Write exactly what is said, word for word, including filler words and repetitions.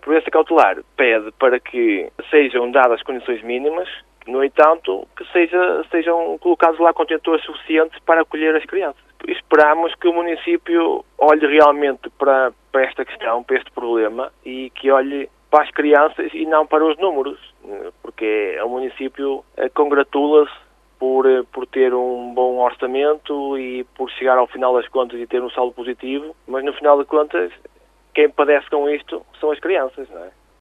prudência cautelar pede para que sejam dadas condições mínimas, no entanto, que seja, sejam colocados lá contentores suficientes para acolher as crianças. Esperamos que o município olhe realmente para, para esta questão, para este problema, e que olhe para as crianças e não para os números, porque o município congratula-se por, por ter um bom orçamento e por chegar ao final das contas e ter um saldo positivo, mas no final de contas, quem padece com isto são as crianças, não é?